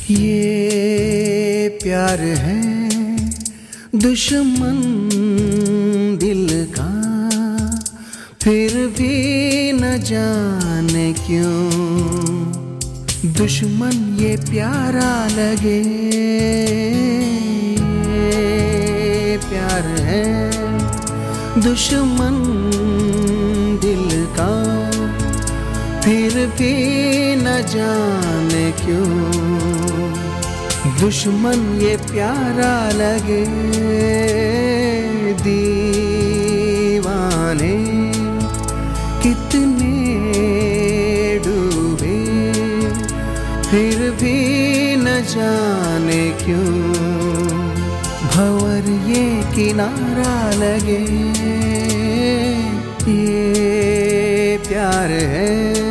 ये प्यार है दुश्मन दिल का, फिर भी न जाने क्यों दुश्मन ये प्यारा लगे। ये प्यार है दुश्मन दिल का, फिर भी न जाने क्यों दुश्मन ये प्यारा लगे। दीवाने कितने डूबे, फिर भी न जाने क्यों भंवर ये किनारा लगे। ये प्यार है।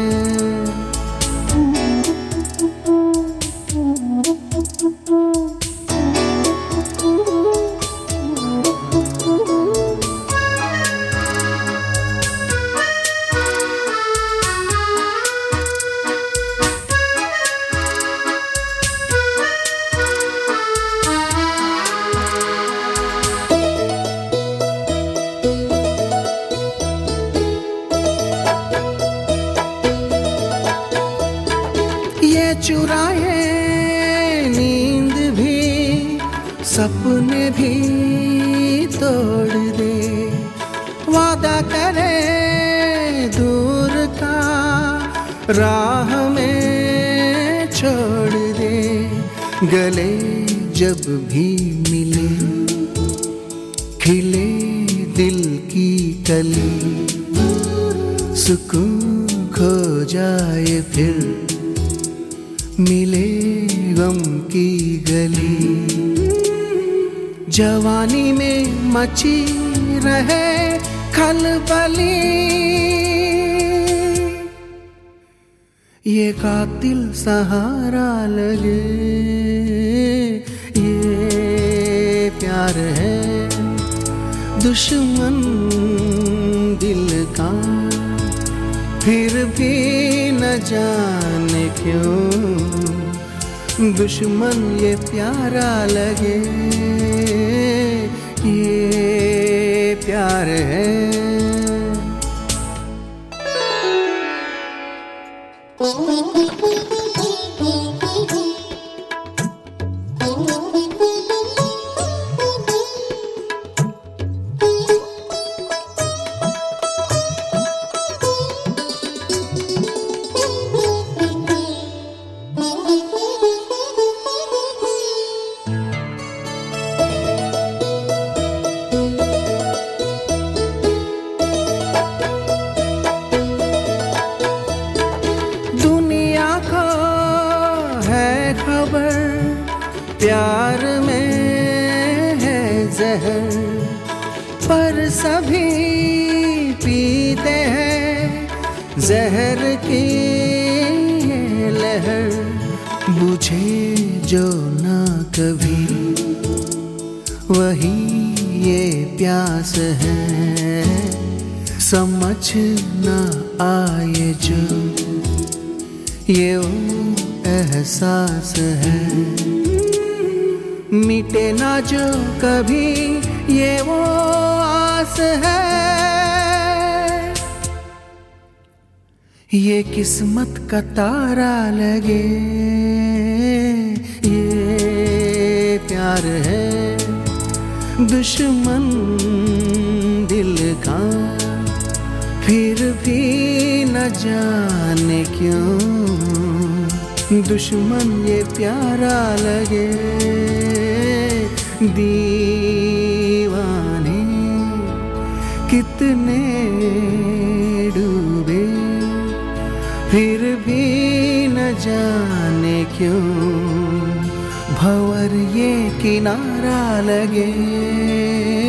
ये चुराए नींद भी, सपने भी तोड़ दे, वादा करे दूर का राह में छोड़ दे। गले जब भी मिले खिले दिल की कली, सुकून खो जाए फिर मिले गम की गली। जवानी में मची रहे खलबली, ये कातिल सहारा लगे। ये प्यार है दुश्मन दिल का, फिर भी न जाने क्यों दुश्मन ये प्यारा लगे। ये प्यार है। खबर प्यार में है जहर, पर सभी पीते हैं जहर की ये लहर। बुझे जो ना कभी वही ये प्यास है, समझ ना आए जो ये एहसास है। मिटे ना जो कभी ये वो आस है, ये किस्मत का तारा लगे। ये प्यार है दुश्मन दिल का, फिर भी न जाने क्यों दुश्मन ये प्यारा लगे। दीवाने कितने डूबे, फिर भी न जाने क्यों भंवर ये किनारा लगे।